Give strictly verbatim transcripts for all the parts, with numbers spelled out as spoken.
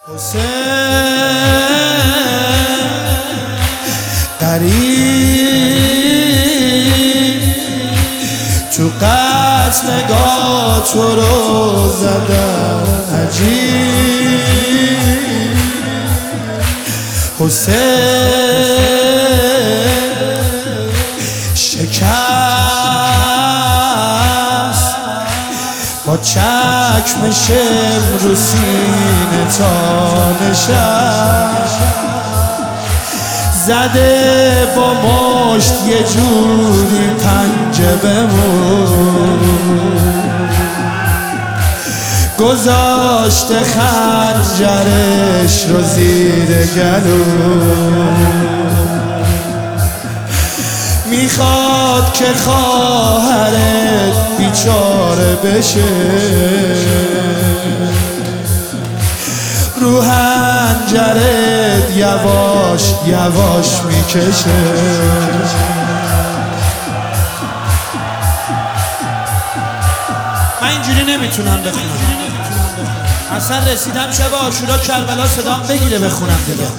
حسین قریب تو قتل نگاه تو رو زدن عجیب حسین شکست با چکم شم رو سینه تا نشست زده با مشت یه جوری پنجه بمون گذاشته خنجرش رو زیر گلو میخواد که خواهرت بیچاره بشه رو خنجرت یواش یواش میکشه من اینجوری نمیتونم بخونم اصلا رسیدم شب عاشورا کربلا صدام بگیره بخونم دیگه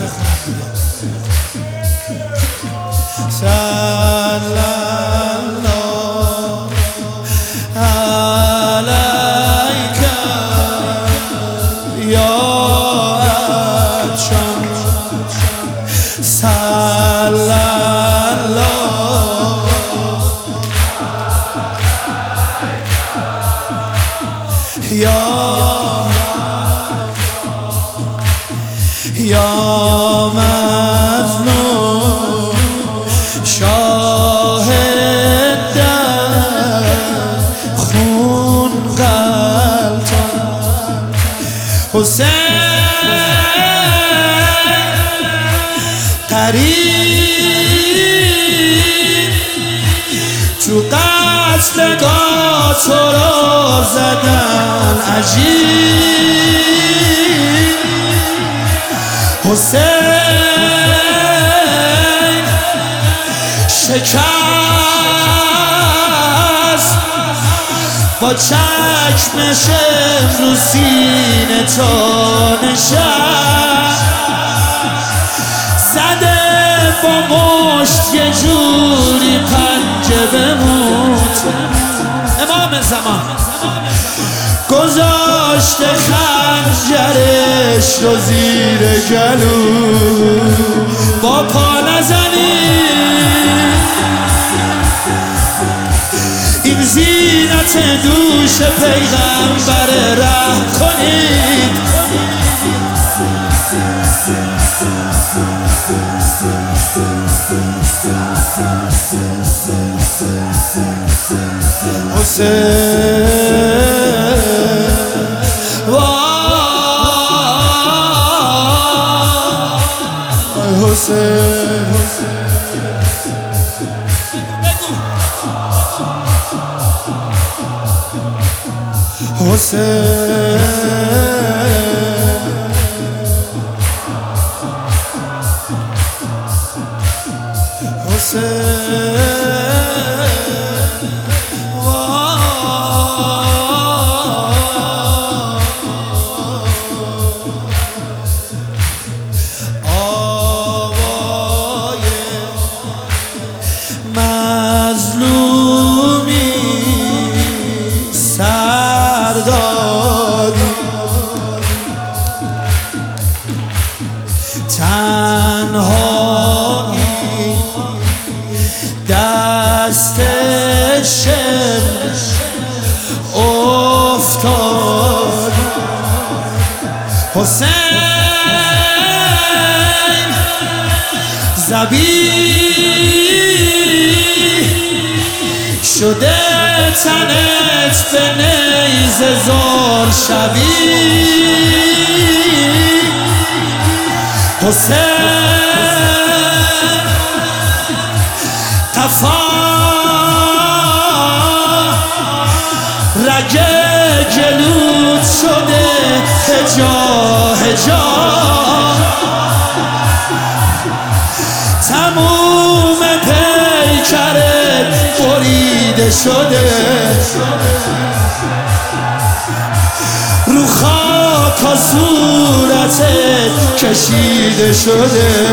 صلی الله علیک یا عطشان صلی الله یا یا مظلوم شاهد در خون غلطان حسین قریب تو قتل نگاه تو رو زدن عجیب حسین شکست با چکمش رو سینه تا نشست زده با مشت یه جوری پنجه بموت امام زمان گذاشته خنجرش رو زیر گلو با پا نزنید این زینت دوش پیغمبر رحم کنید حسین وای حسین حسین مظلومی سردادی تنهایی دست شمس افتاد حسین ذبیح شده تنت به نیزه زار شبیه حسین قفا رگ جلود شده هجا هجا تموم پیکرت بریده شده رو خاک تا صورتت کشیده شده.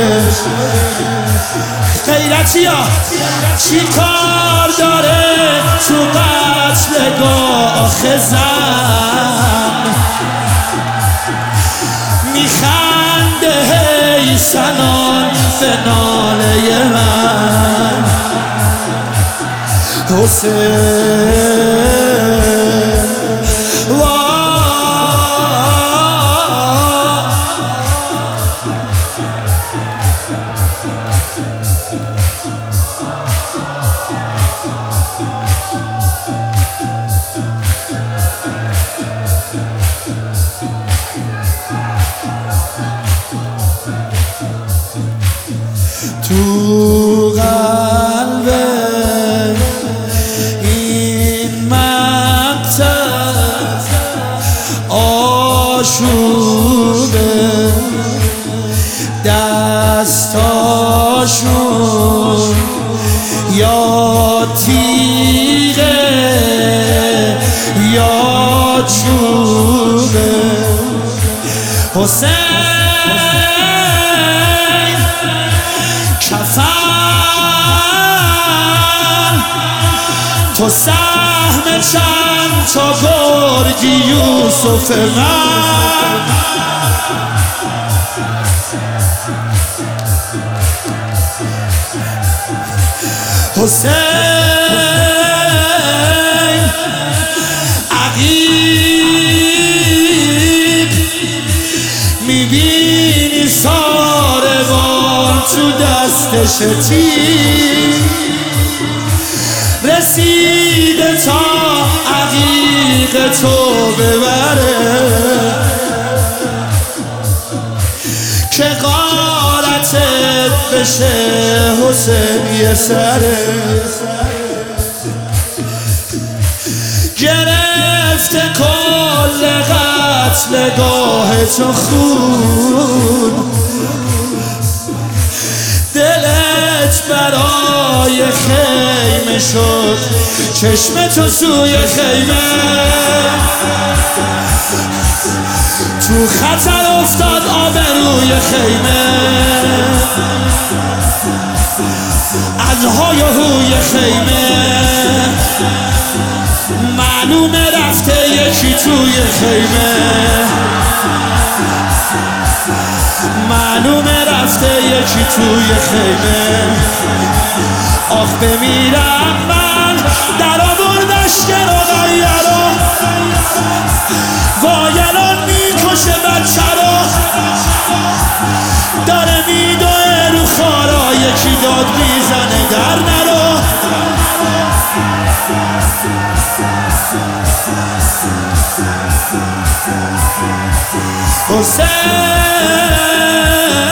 غیرتی ها چی کار داره تو قتلگاه زن؟ میخنده هی سنان به ناله من. حسین تو قلب این مقطع آشوبه، دستاشون یا تیغه یا چوبه. حسین کفن تو سهم چند تا گرگی یوسف من. حسین عقیق میبینی ساربان تو دستش تیر رسیده تا عقیق تو ببره که غارتت بشه حسین یه سره. گرفته کل قتلگاه تو خون، دلت برای خیمه شد چشم تو سوی خیمه. تو خطر افتاد آبروی خیمه، از های هوی خیمه معلومه رفته یکی توی خیمه، معلومه رفته یکی توی خیمه. آخ بمیرم من در آوردش گرانایه رو، وای الان میکشه بچه رو، داره میدوه رو خارا یکی داد میزنه در نرو. حسین